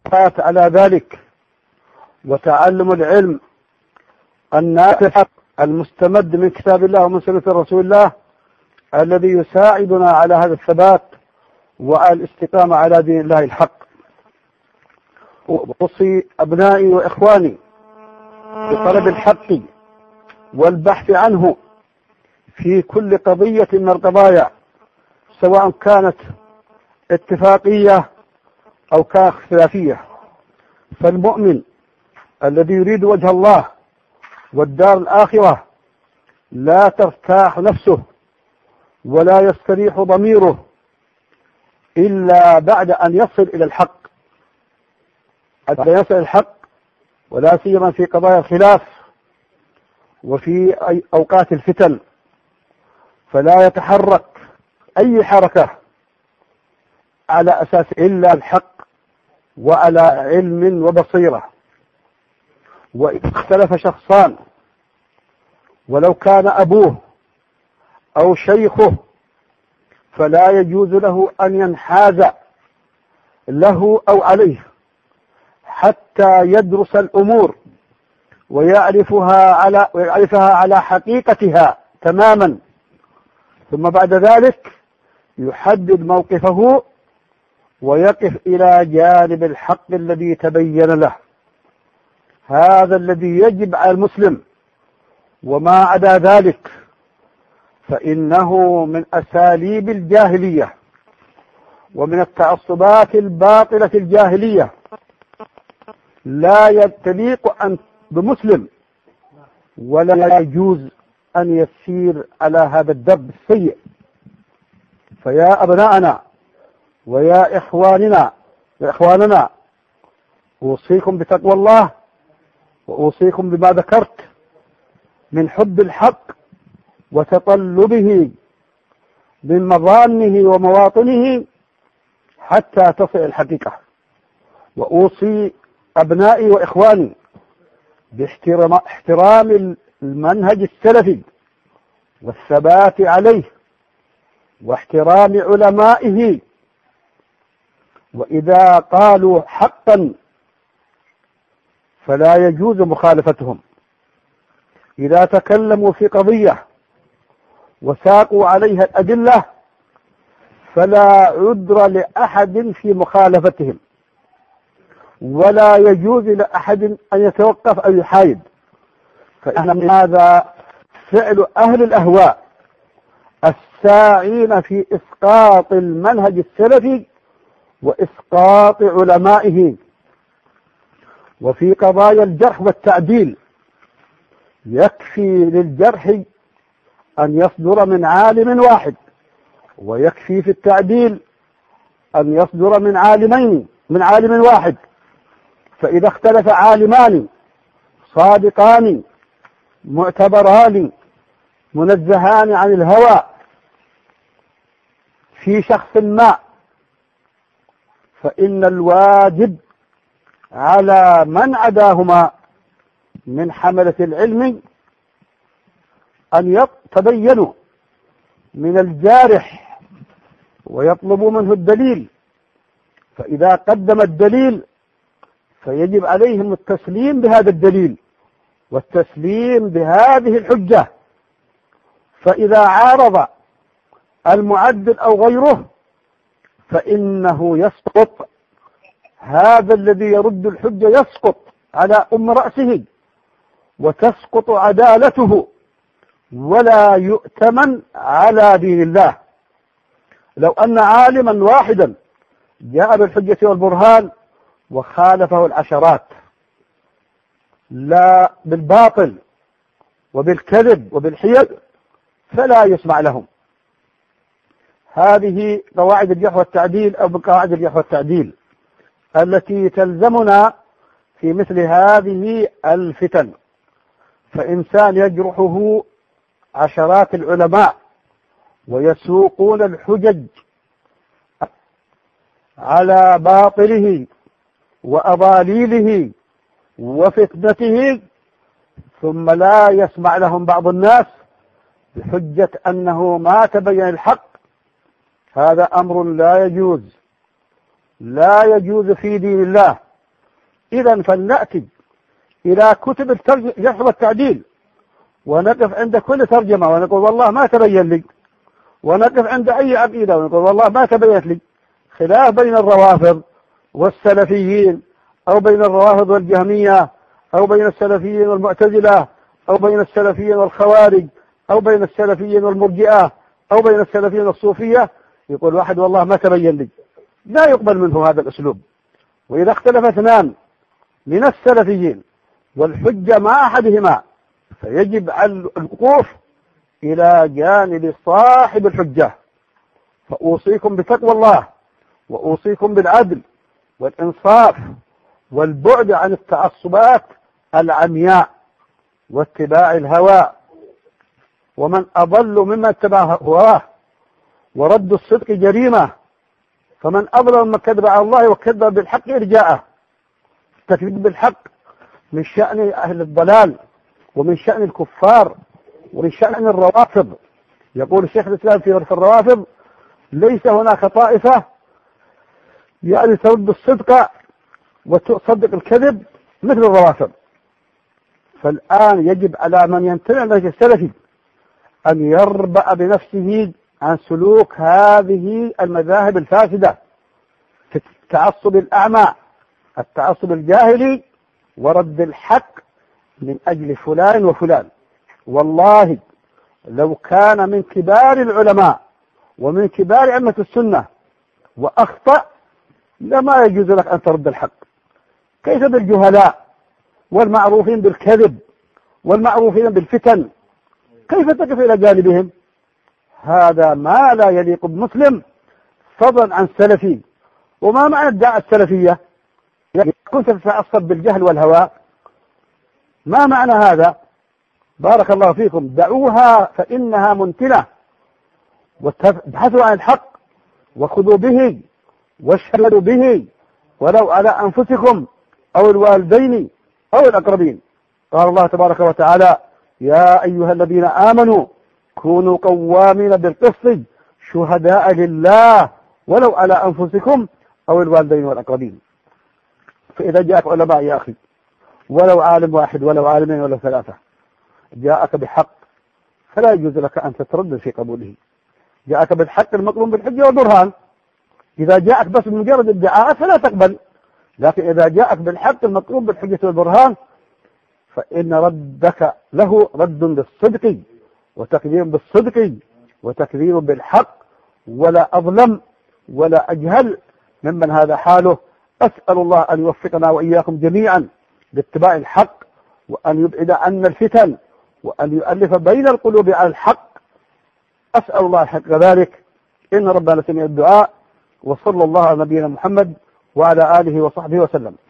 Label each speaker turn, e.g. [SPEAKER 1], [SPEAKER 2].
[SPEAKER 1] الثبات على ذلك وتعلم العلم النافع المستمد من كتاب الله ومن سنة رسول الله الذي يساعدنا على هذا الثبات وعلى الاستقامة على دين الله الحق. أوصي أبنائي وإخواني بطلب الحق والبحث عنه في كل قضية من القضايا، سواء كانت اتفاقية أو كانت خلافية. فالمؤمن الذي يريد وجه الله والدار الآخرة لا ترتاح نفسه ولا يستريح ضميره إلا بعد أن يصل إلى الحق، حتى يصل الحق، ولا سيما في قضايا الخلاف وفي أوقات الفتن، فلا يتحرك أي حركة على أساس إلا الحق وعلى علم وبصيرة. وإذا اختلف شخصان ولو كان أبوه أو شيخه فلا يجوز له أن ينحاز له أو عليه حتى يدرس الأمور ويعرفها على حقيقتها تماما، ثم بعد ذلك يحدد موقفه ويقف إلى جانب الحق الذي تبين له. هذا الذي يجب على المسلم، وما عدا ذلك فإنه من أساليب الجاهلية ومن التعصبات الباطلة الجاهلية. لا يليق أن بمسلم ولا يجوز أن يسير على هذا الدرب السيء. فيا أبناءنا ويا إخواننا أوصيكم بتقوى الله، وأوصيكم بما ذكرت من حب الحق وتطلبه من مظانه ومواطنه حتى تصل الحقيقة. وأوصي أبنائي وإخواني باحترام المنهج السلفي والثبات عليه واحترام علمائه، وإذا قالوا حقا فلا يجوز مخالفتهم. إذا تكلموا في قضية وساقوا عليها الأدلة فلا عذر لأحد في مخالفتهم، ولا يجوز لأحد أن يتوقف أو يحايد، فإن هذا فعل أهل الأهواء الساعين في إسقاط المنهج السلفي وإسقاط علمائه. وفي قضايا الجرح والتعديل يكفي للجرح أن يصدر من عالم واحد، ويكفي في التعديل أن يصدر من عالم واحد. فإذا اختلف عالمان صادقان معتبران منزهان عن الهوى في شخص ما، فإن الواجب على من عداهما من حملة العلم أن يتبينوا من الجارح ويطلبوا منه الدليل. فإذا قدم الدليل فيجب عليهم التسليم بهذا الدليل والتسليم بهذه الحجة. فإذا عارض المعدل أو غيره فإنه يسقط، هذا الذي يرد الحجة يسقط على رأسه وتسقط عدالته ولا يؤتمن على دين الله. لو أن عالما واحدا جاء بالحجة والبرهان وخالفه العشرات، لا بالباطل وبالكذب وبالحيل، فلا يسمع لهم. هذه قواعد الجرح والتعديل أو بقواعد الجرح والتعديل التي تلزمنا في مثل هذه الفتن. فإنسان يجرحه عشرات العلماء ويسوقون الحجج على باطله وأضاليله وفتنته، ثم لا يسمع لهم بعض الناس بحجة أنه ما تبين الحق، هذا أمر لا يجوز في دين الله إذا فلنأتي إلى كتب الجرح والتعديل ونقف عند كل ترجمة ونقول والله ما تبين لي، ونقف عند أي عقيدة ونقول والله ما تبينت لي، خلاف بين الروافض والسلفيين، أو بين الروافض والجهمية، أو بين السلفيين والمعتزلة، أو بين السلفيين والخوارج، أو بين السلفيين والمرجئة، أو بين السلفيين والصوفية. يقول واحد والله ما تبين لي، لا يقبل منه هذا الأسلوب. وإذا اختلف اثنان من السلفيين والحجة مع أحدهما فيجب الوقوف إلى جانب صاحب الحجة. فأوصيكم بتقوى الله، وأوصيكم بالعدل والإنصاف والبعد عن التعصبات العمياء واتباع الهوى. ومن أضل ممن اتبع هواه، ورد الصدق جريمة، فمن أضل ممن كذب على الله وكذب بالحق إرجاءه. التكذيب بالحق من شأن أهل الضلال، ومن شأن الكفار، ومن شأن الروافض. يقول الشيخ الإسلام في الروافض: ليس هناك طائفة يعني ترد الصدق وتصدق الكذب مثل الروافض. فالآن يجب على من ينتمي إلى السلفي أن يربأ بنفسه عن سلوك هذه المذاهب الفاسدة في التعصب الأعمى، التعصب الجاهلي، ورد الحق من أجل فلان وفلان. والله لو كان من كبار العلماء ومن كبار أئمة السنة وأخطأ لما يجوز لك أن ترد الحق. كيف بالجهلاء والمعروفين بالكذب والمعروفين بالفتن؟ كيف تقف إلى جانبهم؟ هذا ما لا يليق بمسلم، فضلا عن سلفي. وما معنى ادعاء السلفية؟ يعني كنت تتعصب بالجهل والهوى؟ ما معنى هذا؟ بارك الله فيكم، دعوها فإنها منتنة، وابحثوا عن الحق وخذوا به واشهدوا به ولو على أنفسكم أو الوالدين أو الأقربين. قال الله تبارك وتعالى: يا أيها الذين آمنوا كونوا قوامين بالقسط شهداء لله ولو على أنفسكم أو الوالدين والأقربين. فإذا جاءك علماء يا أخي، ولو عالم واحد ولو عالمين ولو ثلاثة، جاءك بحق فلا يجوز لك أن تتردد في قبوله. جاءك بالحق المقلوم بالحجة والبرهان. إذا جاءك بس بمجرد ادعاء فلا تقبل، لكن إذا جاءك بالحق المقلوم بالحجة والبرهان فإن ردك له رد بالصدق وتكذيب بالصدق وتكذيب بالحق، ولا أظلم ولا أجهل ممن هذا حاله. أسأل الله أن يوفقنا وإياكم جميعا لاتباع الحق، وأن يبعد عنا الفتن، وأن يؤلف بين القلوب على الحق. أسأل الله حق ذلك، إن ربنا سميع الدعاء. وصلى الله على نبينا محمد وعلى آله وصحبه وسلم.